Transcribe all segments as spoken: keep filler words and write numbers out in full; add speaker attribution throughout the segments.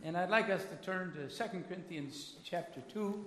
Speaker 1: And I'd like us to turn to Second Corinthians chapter two.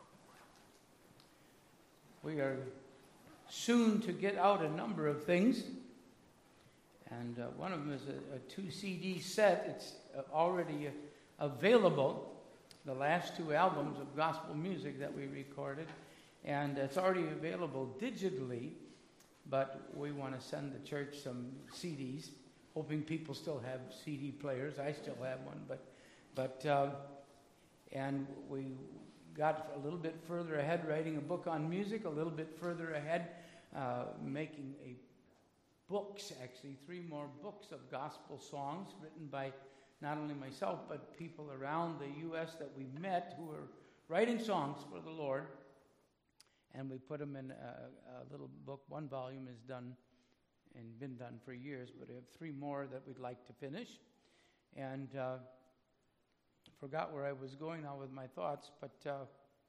Speaker 1: We are soon to get out a number of things. And uh, one of them is a, a two C D set. It's uh, already uh, available, the last two albums of gospel music that we recorded. And it's already available digitally, but we want to send the church some C Ds, hoping people still have C D players. I still have one, but But, uh, and we got a little bit further ahead writing a book on music, a little bit further ahead uh, making a books, actually, three more books of gospel songs written by not only myself, but people around the U S that we met who are writing songs for the Lord. And we put them in a, a little book. One volume is done and been done for years, but we have three more that we'd like to finish. And uh, forgot where I was going now with my thoughts, but uh,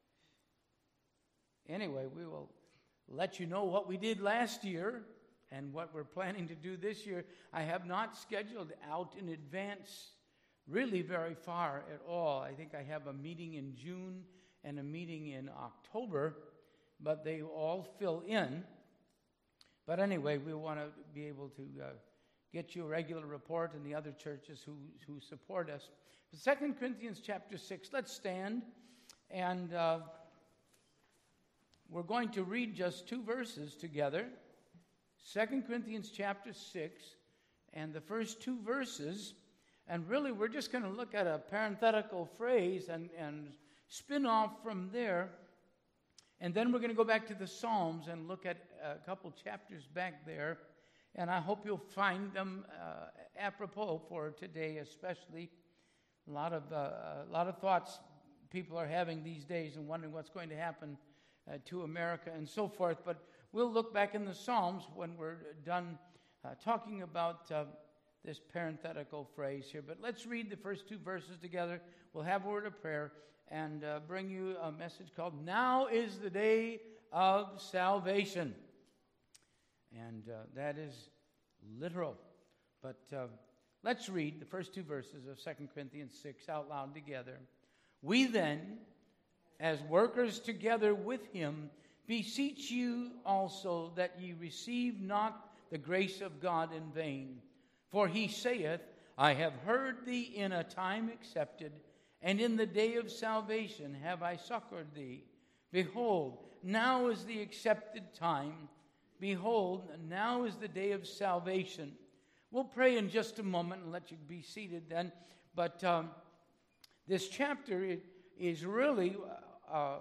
Speaker 1: anyway, we will let you know what we did last year and what we're planning to do this year. I have not scheduled out in advance really very far at all. I think I have a meeting in June and a meeting in October, but they all fill in. But anyway, we want to be able to uh, get you a regular report and the other churches who, who support us. Second Corinthians chapter six, let's stand, and uh, we're going to read just two verses together. Second Corinthians chapter six, and the first two verses, and really we're just going to look at a parenthetical phrase and, and spin off from there, and then we're going to go back to the Psalms and look at a couple chapters back there, and I hope you'll find them uh, apropos for today especially. A lot of uh, a lot of thoughts people are having these days and wondering what's going to happen uh, to America and so forth. But we'll look back in the Psalms when we're done uh, talking about uh, this parenthetical phrase here. But let's read the first two verses together. We'll have a word of prayer and uh, bring you a message called "Now is the Day of Salvation." And uh, that is literal. But Uh, Let's read the first two verses of Second Corinthians six out loud together. We then, as workers together with him, beseech you also that ye receive not the grace of God in vain. For he saith, I have heard thee in a time accepted, and in the day of salvation have I succored thee. Behold, now is the accepted time. Behold, now is the day of salvation. We'll pray in just a moment and let you be seated then. But um, this chapter is really uh,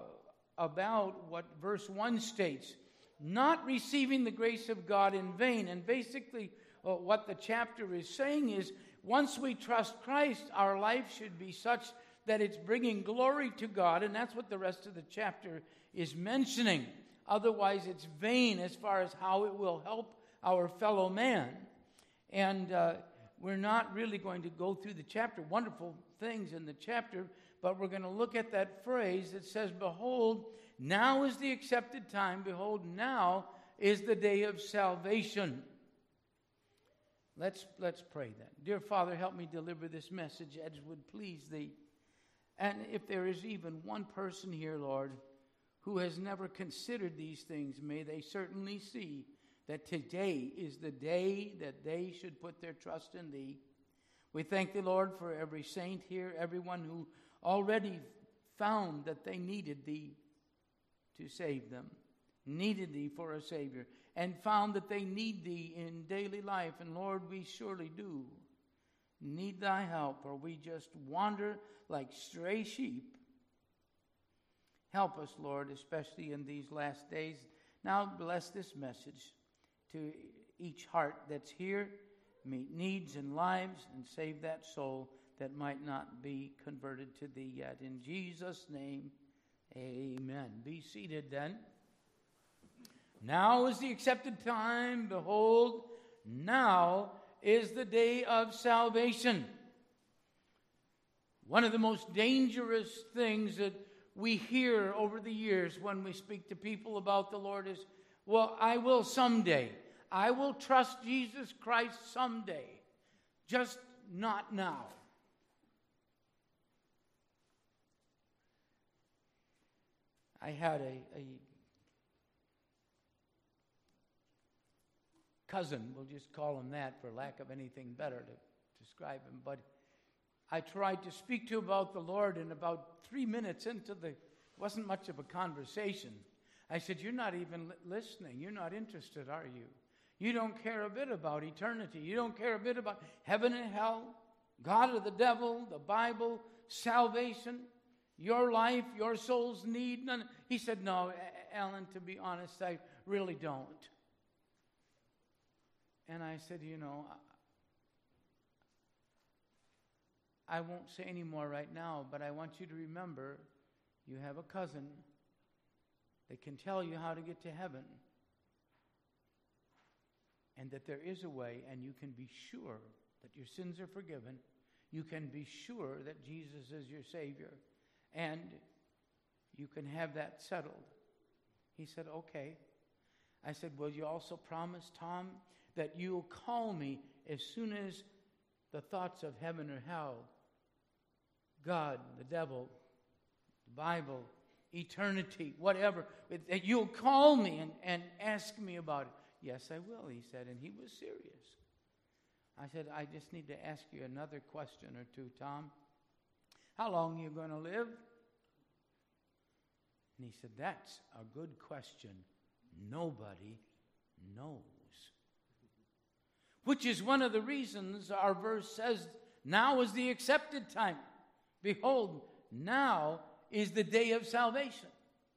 Speaker 1: about what verse one states. Not receiving the grace of God in vain. And basically uh, what the chapter is saying is once we trust Christ, our life should be such that it's bringing glory to God. And that's what the rest of the chapter is mentioning. Otherwise it's vain as far as how it will help our fellow man. And uh, we're not really going to go through the chapter, wonderful things in the chapter, but we're going to look at that phrase that says, behold, now is the accepted time. Behold, now is the day of salvation. Let's, let's pray then. Dear Father, help me deliver this message as would please Thee. And if there is even one person here, Lord, who has never considered these things, may they certainly see that today is the day that they should put their trust in Thee. We thank Thee, Lord, for every saint here, everyone who already found that they needed Thee to save them, needed Thee for a Savior, and found that they need Thee in daily life. And Lord, we surely do need Thy help, or we just wander like stray sheep. Help us, Lord, especially in these last days. Now bless this message to each heart that's here, meet needs and lives, and save that soul that might not be converted to Thee yet. In Jesus' name, amen. Be seated then. Now is the accepted time. Behold, now is the day of salvation. One of the most dangerous things that we hear over the years when we speak to people about the Lord is, well, I will someday. I will trust Jesus Christ someday. Just not now. I had a, a cousin, we'll just call him that for lack of anything better to describe him, but I tried to speak to him about the Lord, and about three minutes into the, wasn't much of a conversation. I said, you're not even li- listening. You're not interested, are you? You don't care a bit about eternity. You don't care a bit about heaven and hell, God or the devil, the Bible, salvation, your life, your soul's need. None. He said, no, Alan, to be honest, I really don't. And I said, you know, I won't say any more right now, but I want you to remember you have a cousin that can tell you how to get to heaven, and that there is a way, and you can be sure that your sins are forgiven. You can be sure that Jesus is your Savior, and you can have that settled. He said, okay. I said, will you also promise, Tom, that you'll call me as soon as the thoughts of heaven or hell, God, the devil, the Bible, eternity, whatever, that you'll call me and, and ask me about it? Yes, I will, he said, and he was serious. I said, I just need to ask you another question or two, Tom. How long are you going to live? And he said, that's a good question. Nobody knows. Which is one of the reasons our verse says, now is the accepted time. Behold, now is the day of salvation.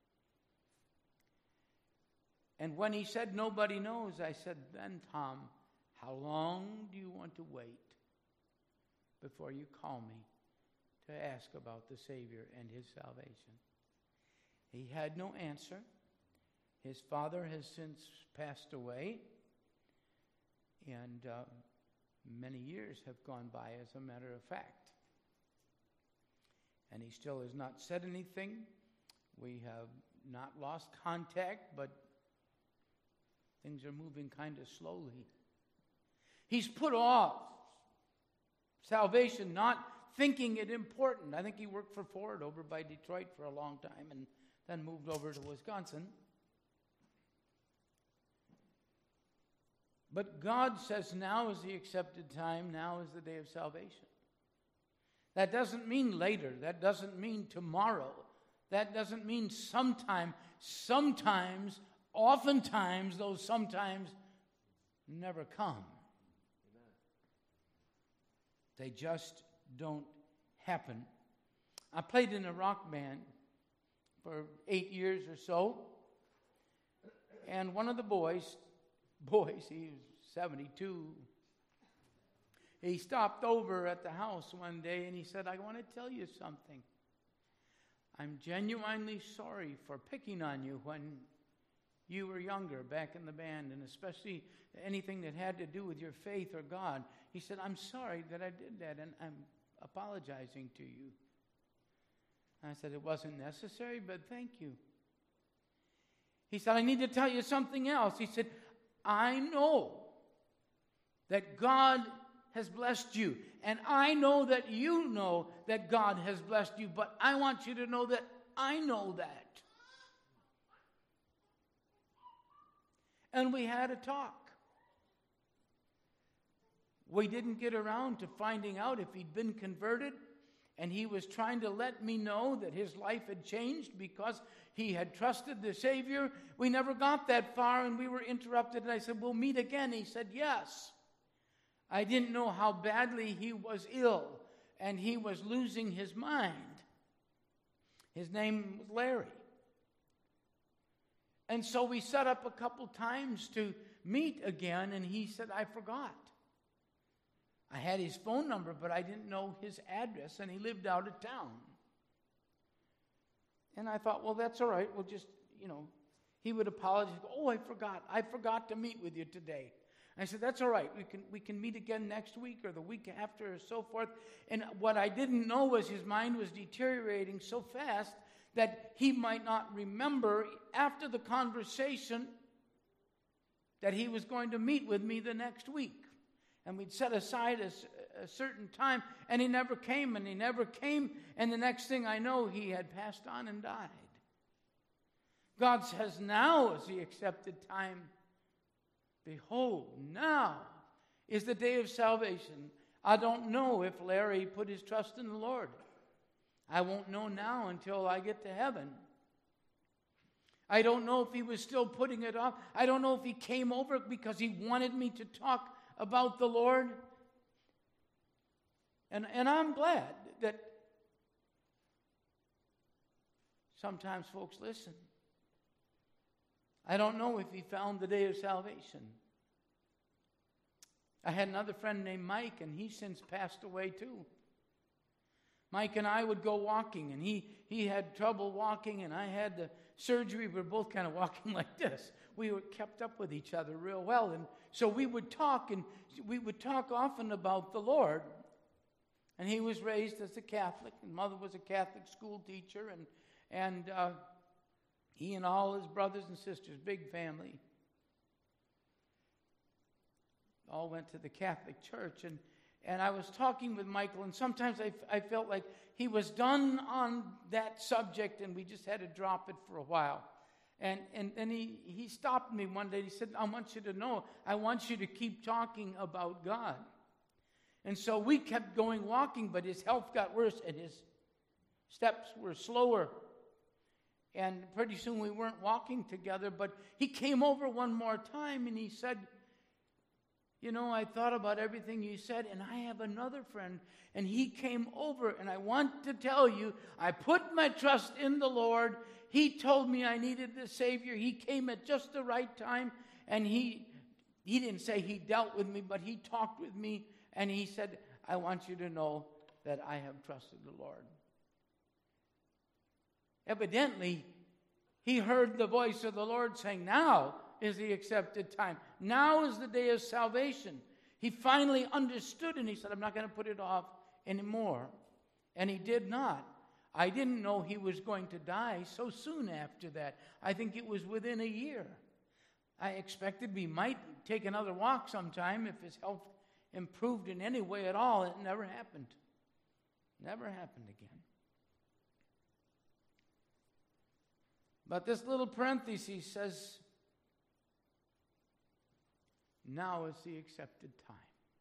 Speaker 1: And when he said nobody knows, I said, then, Tom, how long do you want to wait before you call me to ask about the Savior and his salvation? He had no answer. His father has since passed away, and uh, many years have gone by, as a matter of fact. And he still has not said anything. We have not lost contact, but things are moving kind of slowly. He's put off salvation, not thinking it important. I think he worked for Ford over by Detroit for a long time and then moved over to Wisconsin. But God says now is the accepted time, now is the day of salvation. That doesn't mean later. That doesn't mean tomorrow. That doesn't mean sometime. Sometimes, oftentimes, those sometimes never come. Amen. They just don't happen. I played in a rock band for eight years or so, and one of the boys, boys, he was seventy-two, he stopped over at the house one day and he said, I want to tell you something. I'm genuinely sorry for picking on you when you were younger back in the band, and especially anything that had to do with your faith or God. He said, I'm sorry that I did that, and I'm apologizing to you. I said, it wasn't necessary, but thank you. He said, I need to tell you something else. He said, I know that God has blessed you, and I know that you know that God has blessed you, but I want you to know that I know that. And we had a talk. We didn't get around to finding out if he'd been converted, and he was trying to let me know that his life had changed because he had trusted the Savior. We never got that far, and we were interrupted, and I said, we'll meet again. He said, yes. I didn't know how badly he was ill, and he was losing his mind. His name was Larry. And so we set up a couple times to meet again, and he said, I forgot. I had his phone number, but I didn't know his address, and he lived out of town. And I thought, well, that's all right. We'll just, you know, he would apologize. Oh, I forgot. I forgot to meet with you today. I said, that's all right. We can we can meet again next week or the week after or so forth. And what I didn't know was his mind was deteriorating so fast that he might not remember after the conversation that he was going to meet with me the next week. And we'd set aside a, a certain time, and he never came, and he never came. And the next thing I know, he had passed on and died. God says, now is the accepted time. Behold, now is the day of salvation. I don't know if Larry put his trust in the Lord. I won't know now until I get to heaven. I don't know if he was still putting it off. I don't know if he came over because he wanted me to talk about the Lord. And, and I'm glad that sometimes folks listen. I don't know if he found the day of salvation. I had another friend named Mike, and he since passed away too. Mike and I would go walking, and he, he had trouble walking, and I had the surgery. We were both kind of walking like this. We were kept up with each other real well, and so we would talk, and we would talk often about the Lord. And he was raised as a Catholic, and mother was a Catholic school teacher, and and uh, he and all his brothers and sisters, big family, all went to the Catholic church. And, and I was talking with Michael, and sometimes I, I felt like he was done on that subject, and we just had to drop it for a while. And and then he, he stopped me one day. He said, I want you to know, I want you to keep talking about God. And so we kept going walking, but his health got worse, and his steps were slower. And pretty soon we weren't walking together, but he came over one more time, and he said, you know, I thought about everything you said, and I have another friend, and he came over, and I want to tell you, I put my trust in the Lord. He told me I needed the Savior. He came at just the right time, and he he didn't say he dealt with me, but he talked with me, and he said, I want you to know that I have trusted the Lord. Evidently, he heard the voice of the Lord saying, now is the accepted time. Now is the day of salvation. He finally understood, and he said, I'm not going to put it off anymore. And he did not. I didn't know he was going to die so soon after that. I think it was within a year. I expected we might take another walk sometime if his health improved in any way at all. It never happened. Never happened again. But this little parenthesis says, now is the accepted time.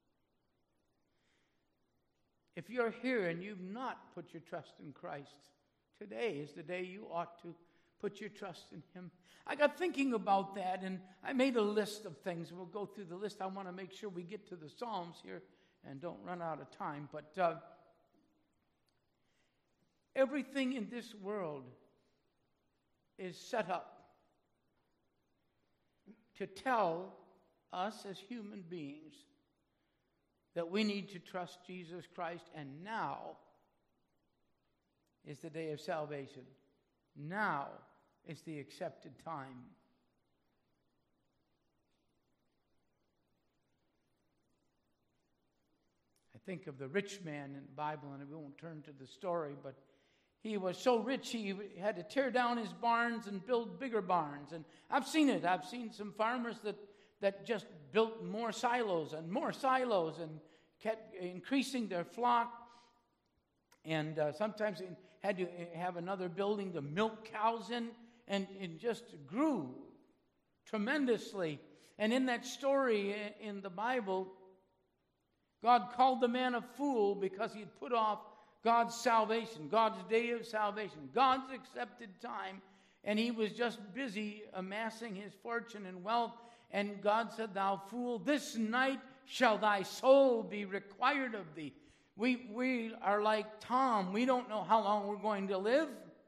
Speaker 1: If you're here and you've not put your trust in Christ, today is the day you ought to put your trust in Him. I got thinking about that, and I made a list of things. We'll go through the list. I want to make sure we get to the Psalms here and don't run out of time. But uh, everything in this world is set up to tell us as human beings that we need to trust Jesus Christ, and now is the day of salvation. Now is the accepted time. I think of the rich man in the Bible, and we won't turn to the story, but he was so rich he had to tear down his barns and build bigger barns. And I've seen it. I've seen some farmers that, that just built more silos and more silos and kept increasing their flock. And uh, sometimes they had to have another building to milk cows in. And it just grew tremendously. And in that story in the Bible, God called the man a fool because he had put off God's salvation, God's day of salvation, God's accepted time, and he was just busy amassing his fortune and wealth. And God said, thou fool, this night shall thy soul be required of thee. We, we are like Tom. We don't know how long we're going to live.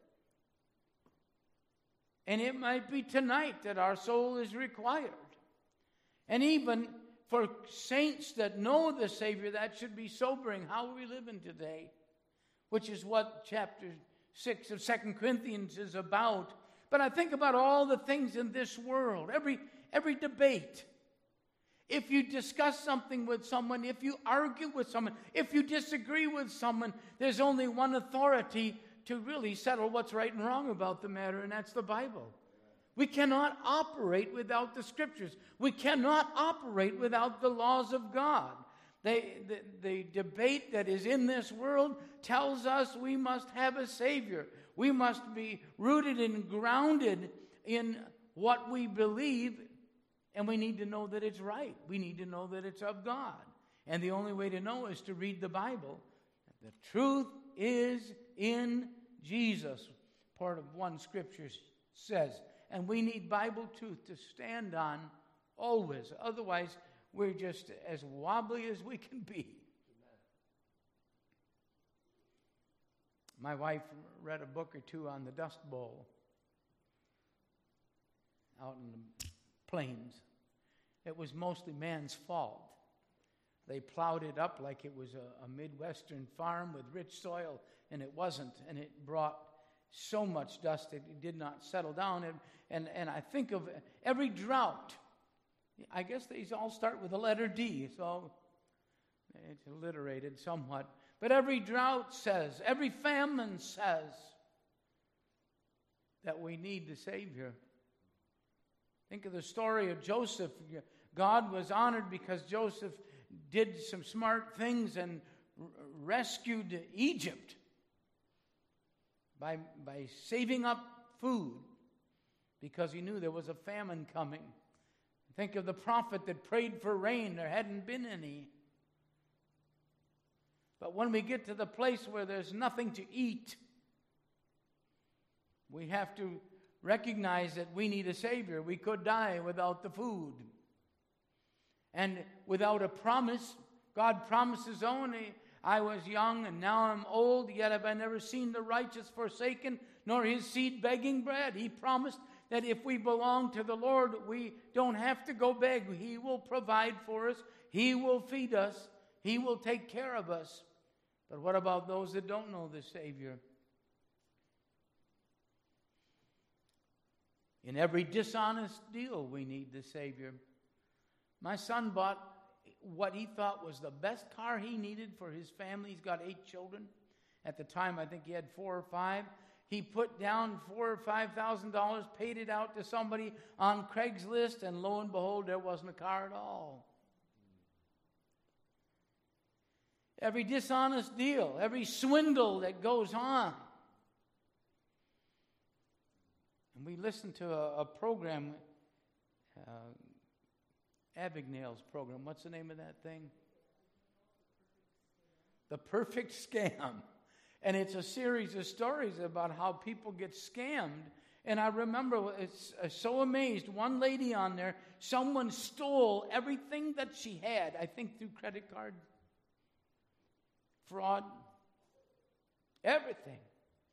Speaker 1: And it might be tonight that our soul is required. And even for saints that know the Savior, that should be sobering. How are we living today? Which is what chapter six of Second Corinthians is about. But I think about all the things in this world, every, every debate. If you discuss something with someone, if you argue with someone, if you disagree with someone, there's only one authority to really settle what's right and wrong about the matter, and that's the Bible. We cannot operate without the Scriptures. We cannot operate without the laws of God. They, the, the debate that is in this world tells us we must have a Savior. We must be rooted and grounded in what we believe, and we need to know that it's right. We need to know that it's of God. And the only way to know is to read the Bible. The truth is in Jesus, part of one scripture says. And we need Bible truth to stand on always. Otherwise, we're just as wobbly as we can be. My wife read a book or two on the Dust Bowl out in the plains. It was mostly man's fault. They plowed it up like it was a, a Midwestern farm with rich soil, and it wasn't. And it brought so much dust that it did not settle down. And, and, and I think of every drought. I guess these all start with the letter D, so it's alliterated somewhat. But every drought says, every famine says that we need the Savior. Think of the story of Joseph. God was honored because Joseph did some smart things and r- rescued Egypt by, by saving up food because he knew there was a famine coming. Think of the prophet that prayed for rain. There hadn't been any. But when we get to the place where there's nothing to eat, we have to recognize that we need a Savior. We could die without the food. And without a promise, God promises only, I was young and now I'm old, yet have I never seen the righteous forsaken, nor his seed begging bread. He promised that if we belong to the Lord, we don't have to go beg. He will provide for us. He will feed us. He will take care of us. But what about those that don't know the Savior? In every dishonest deal, we need the Savior. My son bought what he thought was the best car he needed for his family. He's got eight children. At the time, I think he had four or five. He put down four or five thousand dollars, paid it out to somebody on Craigslist, and lo and behold, there wasn't a car at all. Every dishonest deal, every swindle that goes on. And we listened to a, a program, uh, Abigail's program. What's the name of that thing? The Perfect Scam. And it's a series of stories about how people get scammed. And I remember, it's uh, so amazed, one lady on there, someone stole everything that she had, I think through credit card fraud, everything.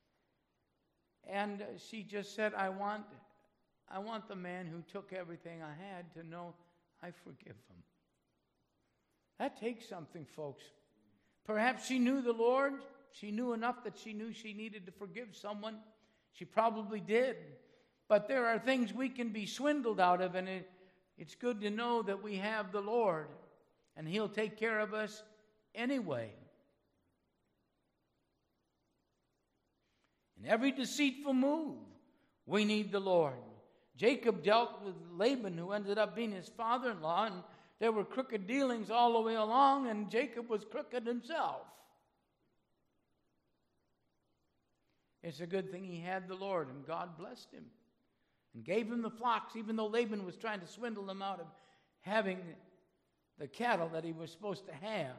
Speaker 1: And she just said, I want, I want the man who took everything I had to know I forgive him. That takes something, folks. Perhaps she knew the Lord. She knew enough that she knew she needed to forgive someone. She probably did. But there are things we can be swindled out of, and it, it's good to know that we have the Lord, and He'll take care of us anyway. In every deceitful move, we need the Lord. Jacob dealt with Laban, who ended up being his father-in-law, and there were crooked dealings all the way along, and Jacob was crooked himself. It's a good thing he had the Lord, and God blessed him and gave him the flocks, even though Laban was trying to swindle him out of having the cattle that he was supposed to have.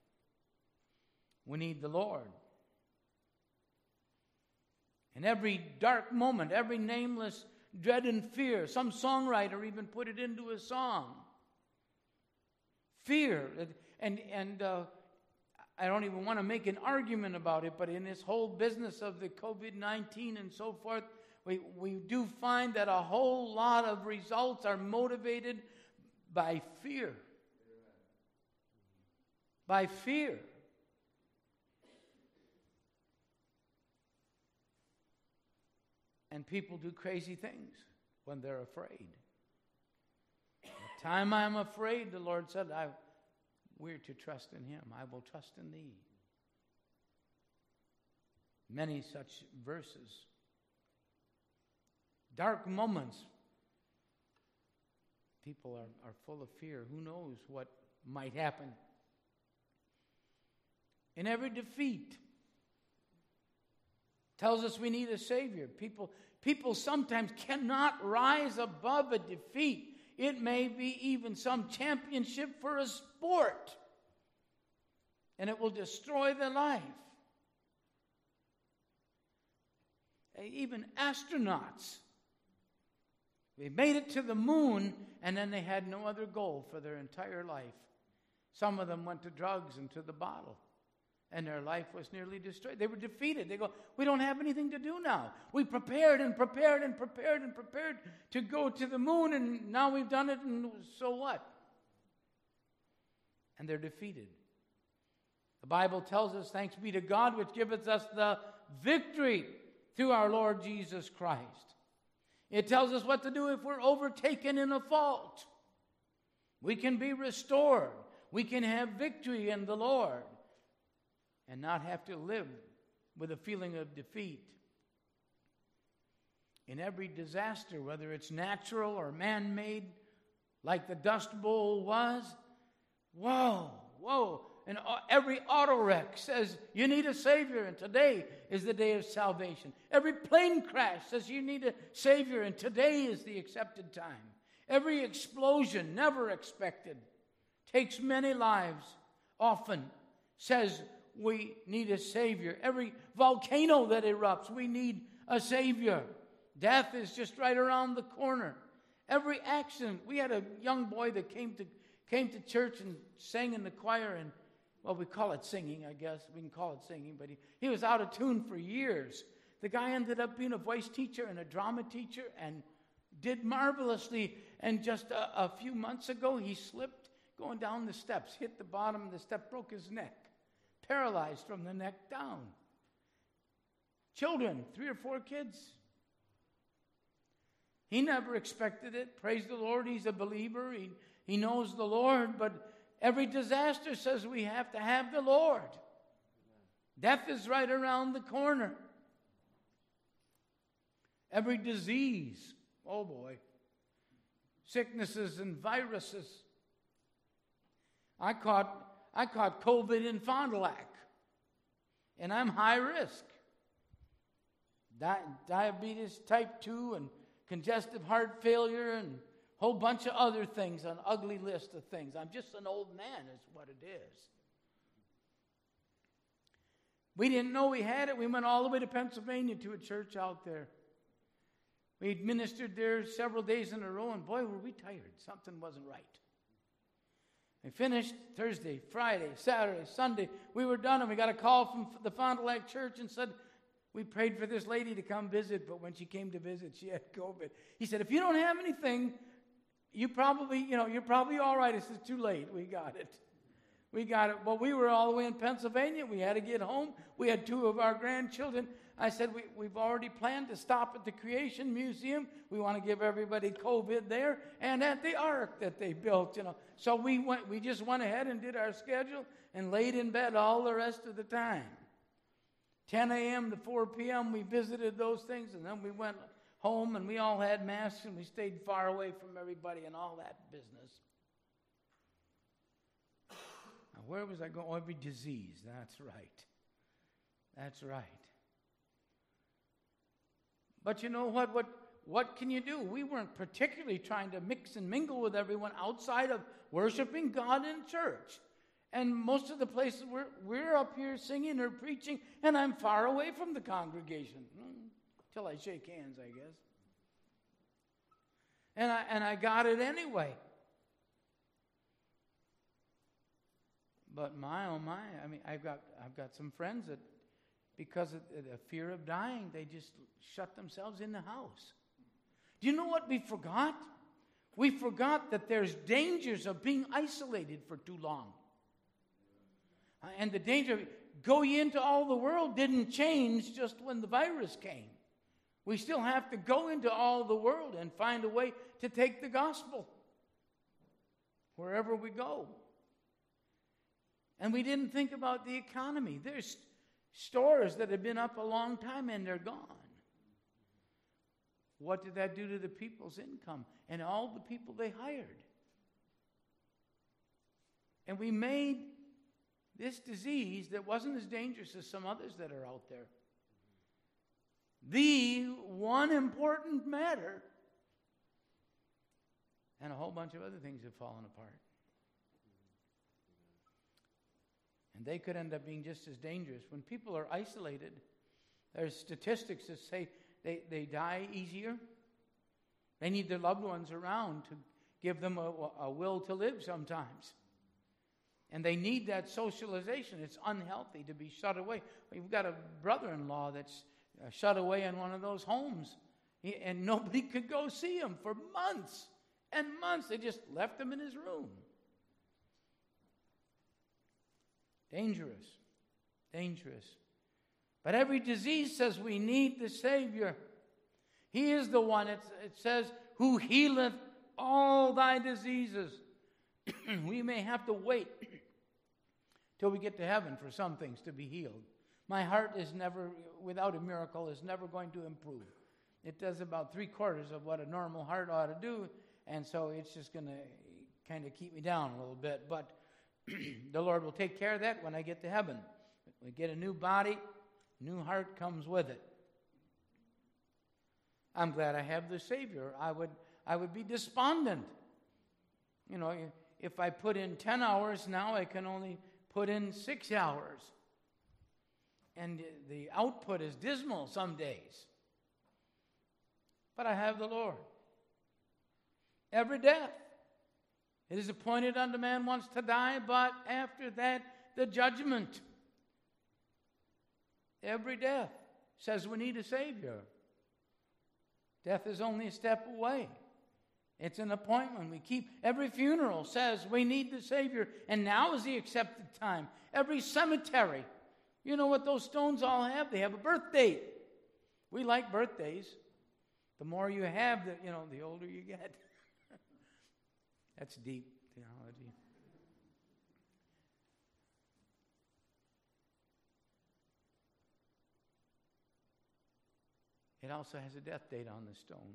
Speaker 1: We need the Lord. In every dark moment, every nameless dread and fear, some songwriter even put it into a song. Fear. And, and uh, I don't even want to make an argument about it, but in this whole business of the covid nineteen and so forth, we, we do find that a whole lot of results are motivated by fear. By fear. And people do crazy things when they're afraid. The time I'm afraid, the Lord said, I, we're to trust in Him. I will trust in Thee. Many such verses. Dark moments. People are, are full of fear. Who knows what might happen? In every defeat, tells us we need a Savior. People, people sometimes cannot rise above a defeat. It may be even some championship for a sport, and it will destroy their life. Even astronauts, they made it to the moon, and then they had no other goal for their entire life. Some of them went to drugs and to the bottle, and their life was nearly destroyed. They were defeated. They go, we don't have anything to do now. We prepared and prepared and prepared and prepared to go to the moon, and now we've done it, and so what? And they're defeated. The Bible tells us, thanks be to God, which giveth us the victory through our Lord Jesus Christ. It tells us what to do if we're overtaken in a fault. We can be restored. We can have victory in the Lord and not have to live with a feeling of defeat. In every disaster, whether it's natural or man-made, like the Dust Bowl was, whoa, whoa. And every auto wreck says you need a Savior, and today is the day of salvation. Every plane crash says you need a Savior, and today is the accepted time. Every explosion, never expected, takes many lives, often says we need a Savior. Every volcano that erupts, we need a Savior. Death is just right around the corner. Every accident. We had a young boy that came to came to church and sang in the choir, and well, we call it singing, I guess. We can call it singing, but he, he was out of tune for years. The guy ended up being a voice teacher and a drama teacher and did marvelously. And just a, a few months ago, he slipped going down the steps, hit the bottom of the step, broke his neck, paralyzed from the neck down. Children, three or four kids. He never expected it. Praise the Lord, he's a believer. He, he knows the Lord, but every disaster says we have to have the Lord. Death is right around the corner. Every disease, oh boy, sicknesses and viruses. I caught I caught COVID in Fond du Lac, and I'm high risk. Di- diabetes type two and congestive heart failure and a whole bunch of other things, an ugly list of things. I'm just an old man is what it is. We didn't know we had it. We went all the way to Pennsylvania to a church out there. We ministered there several days in a row, and boy, were we tired. Something wasn't right. We finished Thursday, Friday, Saturday, Sunday. We were done, and we got a call from the Fond du Lac church and said, we prayed for this lady to come visit, but when she came to visit, she had COVID. He said, if you don't have anything, you probably, you know, you're probably all right. It's too late. We got it. We got it. Well, we were all the way in Pennsylvania. We had to get home. We had two of our grandchildren. I said, we, we've already planned to stop at the Creation Museum. We want to give everybody COVID there and at the Ark that they built, you know. So we went. We just went ahead and did our schedule and laid in bed all the rest of the time. ten a.m. to four p.m. we visited those things, and then we went home, and we all had masks, and we stayed far away from everybody and all that business. Now, where was I going? Oh, every disease. That's right. That's right. But you know what? What what can you do? We weren't particularly trying to mix and mingle with everyone outside of worshiping God in church. And most of the places we're, we're up here singing or preaching, and I'm far away from the congregation. Until I shake hands, I guess. And I and I got it anyway. But my oh my, I mean, I've got I've got some friends that, because of the fear of dying, they just shut themselves in the house. Do you know what we forgot? We forgot that there's dangers of being isolated for too long. And the danger of go ye into all the world didn't change just when the virus came. We still have to go into all the world and find a way to take the gospel wherever we go. And we didn't think about the economy. There's stores that have been up a long time and they're gone. What did that do to the people's income and all the people they hired? And we made this disease that wasn't as dangerous as some others that are out there. the one important matter. And a whole bunch of other things have fallen apart. And they could end up being just as dangerous. When people are isolated, there's statistics that say they, they die easier. They need their loved ones around to give them a, a will to live sometimes. And they need that socialization. It's unhealthy to be shut away. We've got a brother-in-law that's uh, shut away in one of those homes. He, and nobody could go see him for months and months. They just left him in his room. Dangerous. Dangerous. But every disease says we need the Savior. He is the one, it, it says, who healeth all thy diseases. We may have to wait till we get to heaven for some things to be healed. My heart is never, without a miracle, is never going to improve. It does about three quarters of what a normal heart ought to do, and so it's just going to kind of keep me down a little bit. But the Lord will take care of that when I get to heaven. We get a new body, new heart comes with it. I'm glad I have the Savior. I would, I would be despondent. You know, if I put in ten hours now, I can only put in six hours. And the output is dismal some days. But I have the Lord. Every death. It is appointed unto man once to die, but after that, the judgment. Every death says we need a Savior. Death is only a step away. It's an appointment. We keep, every funeral says we need the Savior, and now is the accepted time. Every cemetery, you know what those stones all have? They have a birth date. We like birthdays. The more you have, the, you know, the older you get. That's deep theology. It also has a death date on the stone.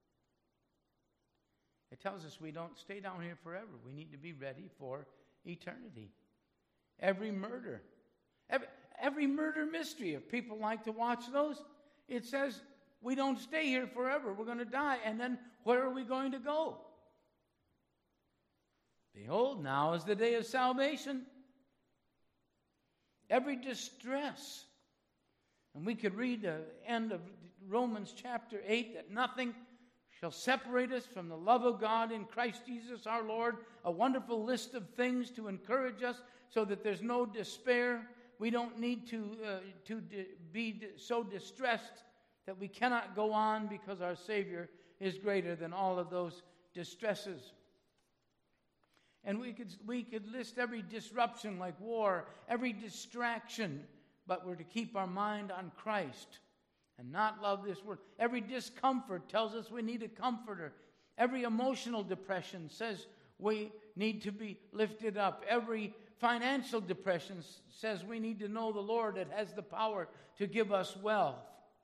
Speaker 1: It tells us we don't stay down here forever. We need to be ready for eternity. Every murder, every, every murder mystery, if people like to watch those, it says we don't stay here forever. We're going to die. And then where are we going to go? Behold, now is the day of salvation. Every distress. And we could read the end of Romans chapter eight, that nothing shall separate us from the love of God in Christ Jesus our Lord. A wonderful list of things to encourage us so that there's no despair. We don't need to, uh, to di- be di- so distressed that we cannot go on, because our Savior is greater than all of those distresses. And we could, we could list every disruption like war, every distraction, but we're to keep our mind on Christ and not love this world. Every discomfort tells us we need a comforter. Every emotional depression says we need to be lifted up. Every financial depression says we need to know the Lord that has the power to give us wealth.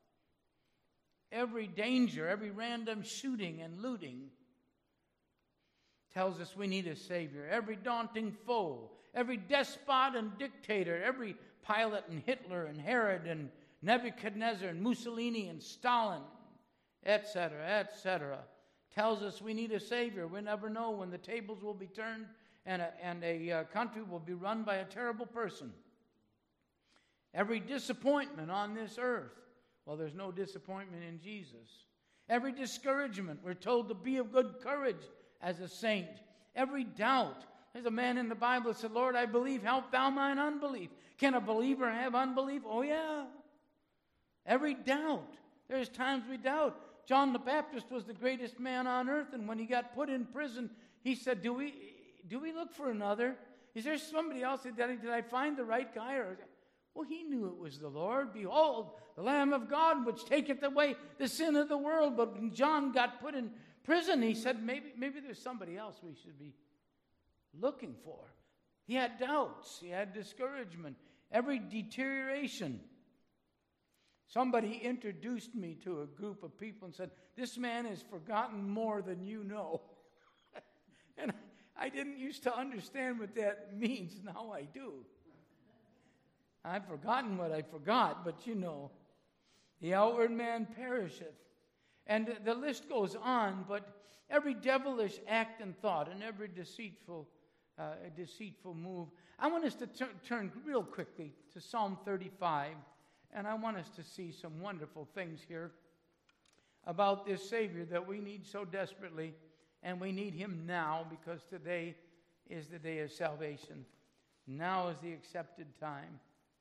Speaker 1: Every danger, every random shooting and looting tells us we need a Savior. Every daunting foe, every despot and dictator, every Pilate and Hitler and Herod and Nebuchadnezzar and Mussolini and Stalin, et cetera, et cetera, tells us we need a Savior. We never know when the tables will be turned and a, and a uh, country will be run by a terrible person. Every disappointment on this earth, well, there's no disappointment in Jesus. Every discouragement, we're told to be of good courage as a saint. Every doubt. There's a man in the Bible that said, Lord, I believe, help thou mine unbelief. Can a believer have unbelief? Oh, yeah. Every doubt. There's times we doubt. John the Baptist was the greatest man on earth, and when he got put in prison, he said, do we do we look for another? Is there somebody else? Did I, did I find the right guy? Or, well, he knew it was the Lord. Behold, the Lamb of God, which taketh away the sin of the world. But when John got put in prison, he said, maybe, maybe there's somebody else we should be looking for. He had doubts. He had discouragement. Every deterioration. Somebody introduced me to a group of people and said, this man has forgotten more than you know. And I didn't used to understand what that means. Now I do. I've forgotten what I forgot, but you know, The outward man perisheth. And the list goes on, but every devilish act and thought and every deceitful uh, deceitful move. I want us to tur- turn real quickly to Psalm thirty-five, and I want us to see some wonderful things here about this Savior that we need so desperately, and we need him now because today is the day of salvation. Now is the accepted time.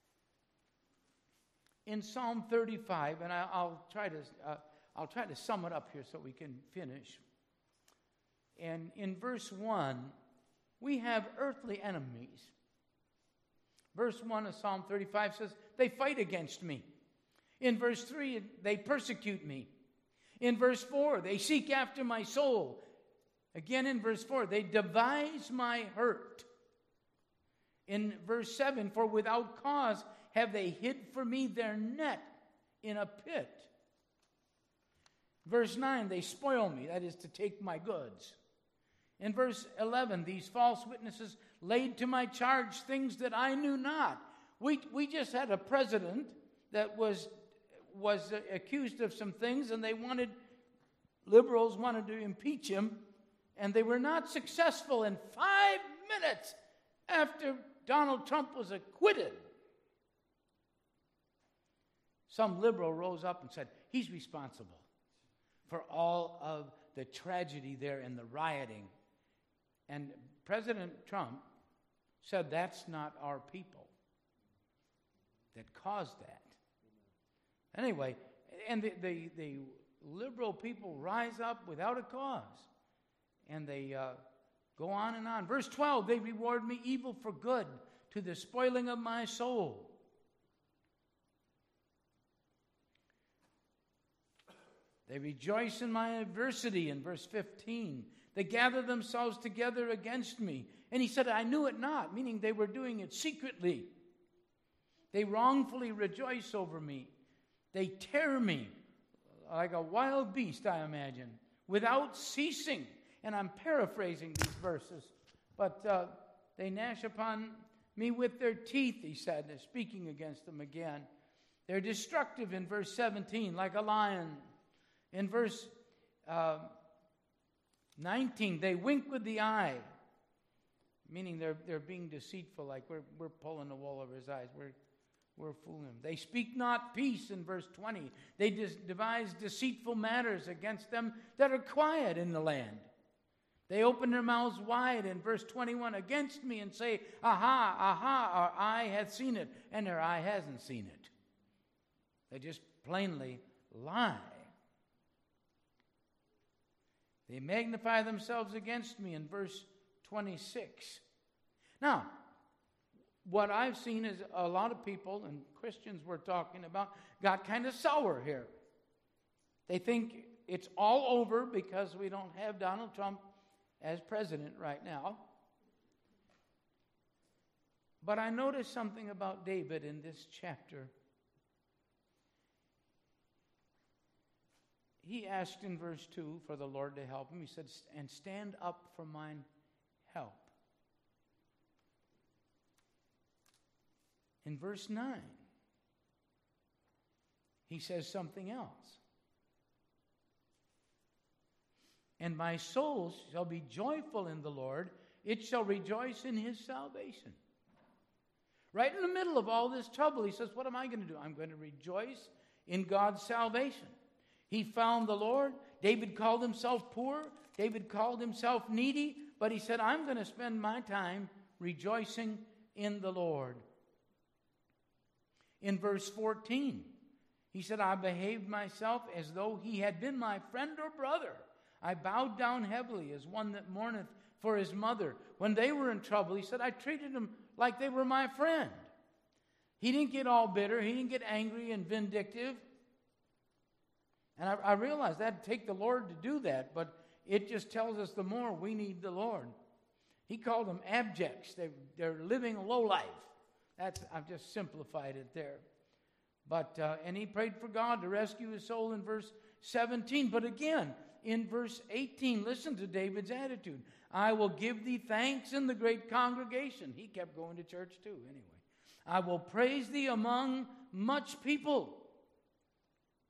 Speaker 1: In Psalm thirty-five, and I, I'll try to uh, I'll try to sum it up here so we can finish. And in verse one, we have earthly enemies. Verse one of Psalm thirty-five says, they fight against me. In verse three, they persecute me. In verse four, they seek after my soul. Again in verse four, they devise my hurt. In verse seven, for without cause have they hid for me their net in a pit. Verse nine, they spoil me, that is to take my goods. In verse eleven, these false witnesses laid to my charge things that I knew not. We, we just had a president that was, was accused of some things, and they wanted, liberals wanted to impeach him, and they were not successful. In five minutes after Donald Trump was acquitted, some liberal rose up and said, he's responsible for all of the tragedy there and the rioting. And President Trump said that's not our people that caused that. Anyway, and the, the, the liberal people rise up without a cause. And they uh, go on and on. Verse twelve, they reward me evil for good to the spoiling of my soul. They rejoice in my adversity in verse fifteen. They gather themselves together against me. And he said, I knew it not, meaning they were doing it secretly. They wrongfully rejoice over me. They tear me like a wild beast, I imagine, without ceasing. And I'm paraphrasing these verses. But uh, they gnash upon me with their teeth, he said, speaking against them again. They're destructive in verse seventeen, like a lion. In verse uh, nineteen, they wink with the eye, meaning they're they're being deceitful, like we're we're pulling the wool over his eyes. We're we're fooling him. They speak not peace in verse twenty. They dis- devise deceitful matters against them that are quiet in the land. They open their mouths wide in verse twenty-one against me and say, aha, aha, our eye hath seen it, and their eye hasn't seen it. They just plainly lie. They magnify themselves against me in verse twenty-six. Now, what I've seen is a lot of people, and Christians we're talking about, got kind of sour here. They think it's all over because we don't have Donald Trump as president right now. But I noticed something about David in this chapter. He asked in verse two for the Lord to help him. He said, and stand up for mine help. In verse nine, he says something else. And my soul shall be joyful in the Lord. It shall rejoice in his salvation. Right in the middle of all this trouble, he says, what am I going to do? I'm going to rejoice in God's salvation. He found the Lord. David called himself poor. David called himself needy. But he said, I'm going to spend my time rejoicing in the Lord. In verse fourteen, he said, I behaved myself as though he had been my friend or brother. I bowed down heavily as one that mourneth for his mother. When they were in trouble, he said, I treated them like they were my friend. He didn't get all bitter. He didn't get angry and vindictive. And I, I realize that'd take the Lord to do that, but it just tells us the more we need the Lord. He called them abjects. They, they're living a low life. That's, I've just simplified it there. But, uh, and he prayed for God to rescue his soul in verse seventeen. But again, in verse eighteen, listen to David's attitude. I will give thee thanks in the great congregation. He kept going to church too, anyway. I will praise thee among much people.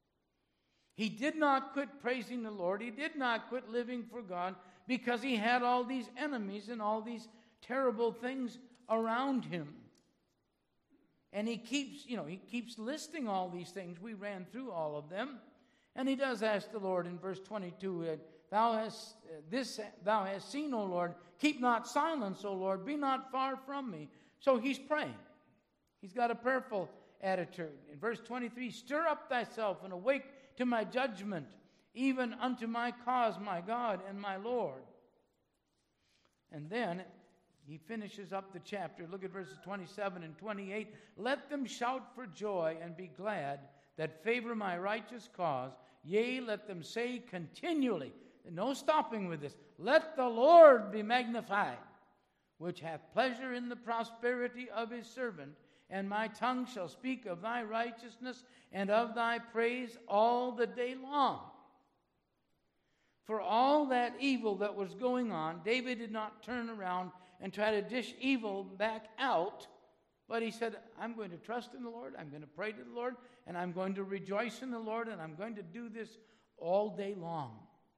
Speaker 1: He did not quit praising the Lord. He did not quit living for God because he had all these enemies and all these terrible things around him. And he keeps, you know, he keeps listing all these things. We ran through all of them. And he does ask the Lord in verse twenty-two, Thou hast this thou hast seen, O Lord, keep not silence, O Lord, be not far from me. So he's praying. He's got a prayerful attitude. In verse twenty-three, Stir up thyself and awake to my judgment, even unto my cause, my God and my Lord. And then he finishes up the chapter. Look at verses twenty-seven and twenty-eight. Let them shout for joy and be glad that favor my righteous cause. Yea, let them say continually. No stopping with this. Let the Lord be magnified, which hath pleasure in the prosperity of his servant. And my tongue shall speak of thy righteousness and of thy praise all the day long. For all that evil that was going on, David did not turn around and try to dish evil back out, but he said, I'm going to trust in the Lord, I'm going to pray to the Lord, and I'm going to rejoice in the Lord, and I'm going to do this all day long.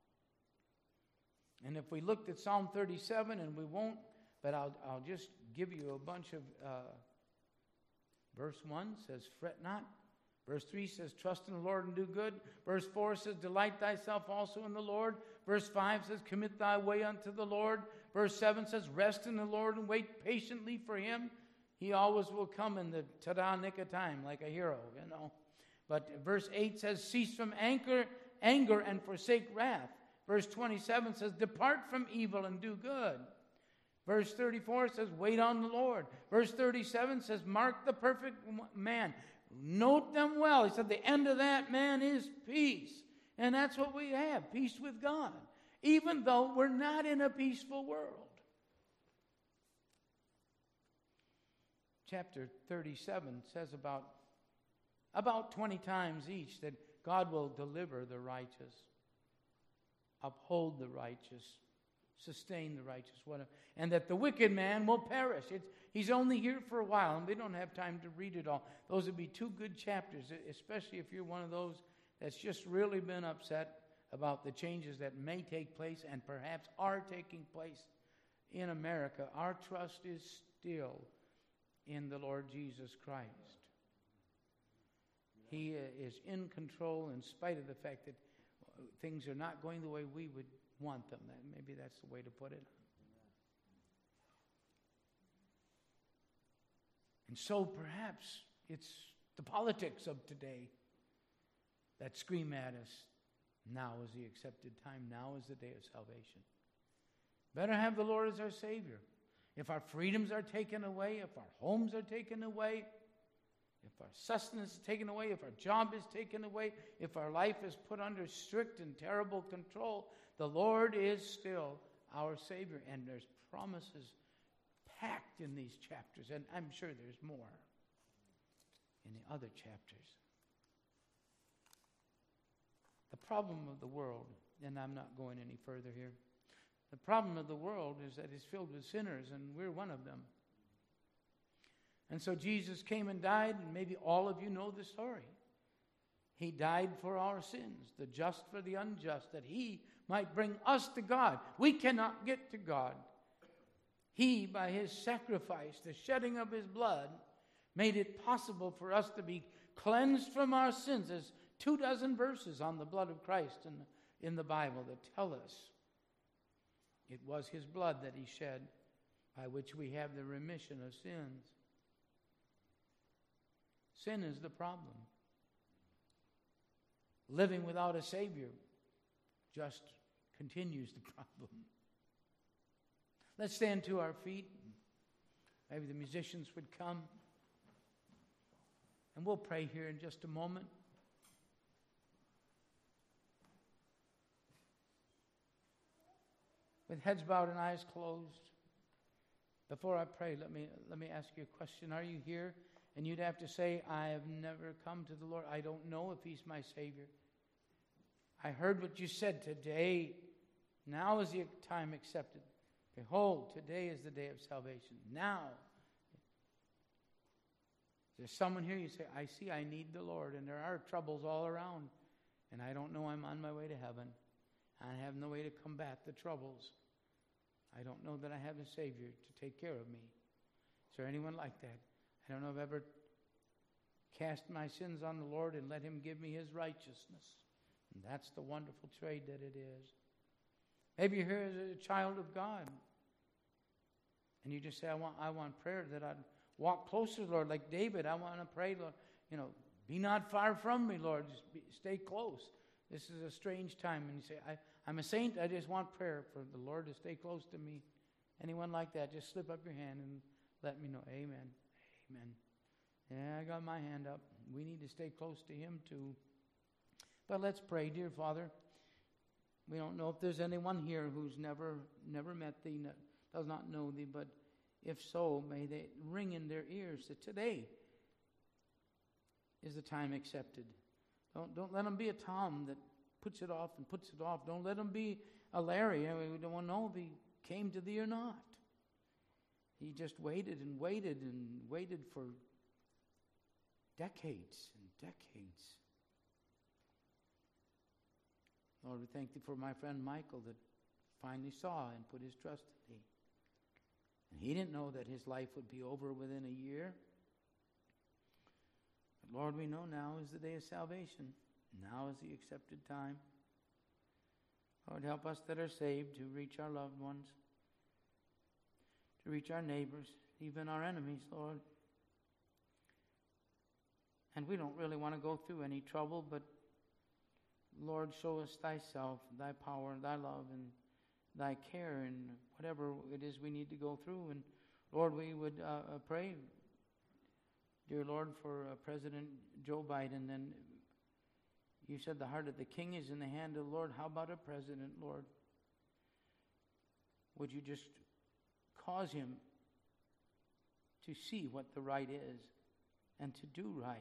Speaker 1: And if we looked at Psalm thirty-seven, and we won't, but I'll, I'll just give you a bunch of, uh, verse one says, fret not. Verse three says, trust in the Lord and do good. Verse four says, delight thyself also in the Lord. Verse five says, commit thy way unto the Lord. Verse seven says, rest in the Lord and wait patiently for him. He always will come in the ta-da nick of time like a hero, you know. But verse eight says, cease from anger, anger and forsake wrath. Verse twenty-seven says, depart from evil and do good. Verse thirty-four says, wait on the Lord. Verse thirty-seven says, mark the perfect man. Note them well. He said, the end of that man is peace. And that's what we have, peace with God, even though we're not in a peaceful world. Chapter thirty-seven says about, about twenty times each that God will deliver the righteous, uphold the righteous, sustain the righteous, whatever, and that the wicked man will perish. It's, he's only here for a while, and we don't have time to read it all. Those would be two good chapters, especially if you're one of those that's just really been upset about the changes that may take place and perhaps are taking place in America. Our trust is still in the Lord Jesus Christ. He is in control in spite of the fact that things are not going the way we would want them. Maybe that's the way to put it. And so perhaps it's the politics of today that scream at us, now is the accepted time, now is the day of salvation. Better have the Lord as our Savior. If our freedoms are taken away, if our homes are taken away, if our sustenance is taken away, if our job is taken away, if our life is put under strict and terrible control, the Lord is still our Savior. And there's promises packed in these chapters, and I'm sure there's more in the other chapters. The problem of the world, and I'm not going any further here, the problem of the world is that it's filled with sinners, and we're one of them. And so Jesus came and died, and maybe all of you know the story. He died for our sins, the just for the unjust, that he might bring us to God. We cannot get to God. He, by his sacrifice, the shedding of his blood, made it possible for us to be cleansed from our sins. There's two dozen verses on the blood of Christ in the, in the Bible that tell us it was his blood that he shed, by which we have the remission of sins. Sin is the problem. Living without a Savior just continues the problem. Let's stand to our feet. Maybe the musicians would come. And we'll pray here in just a moment. With heads bowed and eyes closed. Before I pray, let me let me ask you a question. Are you here? And you'd have to say, I have never come to the Lord. I don't know if he's my Savior. I heard what you said today. Now is the time accepted. Behold, today is the day of salvation. Now. Is there someone here you say, I see I need the Lord, and there are troubles all around. and I don't know I'm on my way to heaven. I have no way to combat the troubles. I don't know that I have a Savior to take care of me. Is there anyone like that? I don't know if I've ever cast my sins on the Lord and let Him give me His righteousness. And that's the wonderful trade that it is. Maybe you're here as a child of God, and you just say, I want, I want prayer that I'd walk closer, Lord, like David. I want to pray, Lord, you know, be not far from me, Lord. Just be, stay close. This is a strange time. And you say, I, I'm a saint. I just want prayer for the Lord to stay close to me. Anyone like that, just slip up your hand and let me know. Amen. Amen. Yeah, I got my hand up. We need to stay close to Him too. But let's pray. Dear Father, we don't know if there's anyone here who's never never met Thee, does not know Thee, but if so, may they ring in their ears that today is the time accepted. Don't, don't let them be a Tom that puts it off and puts it off. Don't let them be a Larry. I mean, we don't want to know if he came to Thee or not. He just waited and waited and waited for decades and decades. Lord, we thank Thee for my friend Michael that finally saw and put his trust in Thee. And he didn't know that his life would be over within a year. But Lord, we know now is the day of salvation. Now is the accepted time. Lord, help us that are saved to reach our loved ones, to reach our neighbors, even our enemies, Lord. And we don't really want to go through any trouble, but Lord, show us Thyself, Thy power, Thy love, and Thy care, and whatever it is we need to go through. And Lord, we would uh, pray, dear Lord, for uh, President Joe Biden. And You said the heart of the king is in the hand of the Lord. How about a president, Lord? Would You just cause him to see what the right is and to do right?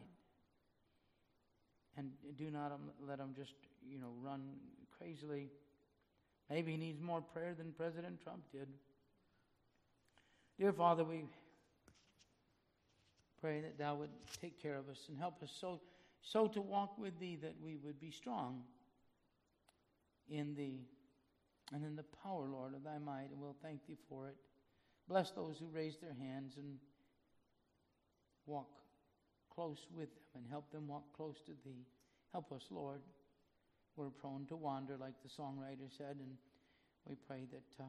Speaker 1: And do not let him just, you know, run crazily. Maybe he needs more prayer than President Trump did. Dear Father, we pray that Thou would take care of us and help us so, so to walk with Thee that we would be strong in Thee and in the power, Lord, of Thy might, and we'll thank Thee for it. Bless those who raise their hands and walk close with them and help them walk close to Thee. Help us, Lord. We're prone to wander, like the songwriter said, and we pray that uh,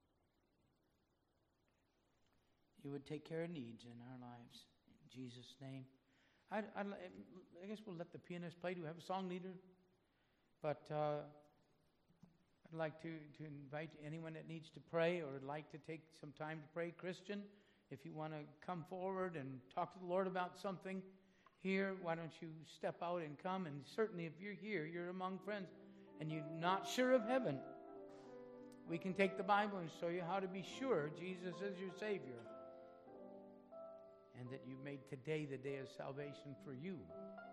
Speaker 1: You would take care of needs in our lives. In Jesus' name. I, I, I guess we'll let the pianist play. Do we have a song leader? But uh, I'd like to, to invite anyone that needs to pray or would like to take some time to pray. Christian, if you want to come forward and talk to the Lord about something here, why don't you step out and come? And certainly if you're here, you're among friends, and you're not sure of heaven, we can take the Bible and show you how to be sure Jesus is your Savior, and that you made today the day of salvation for you.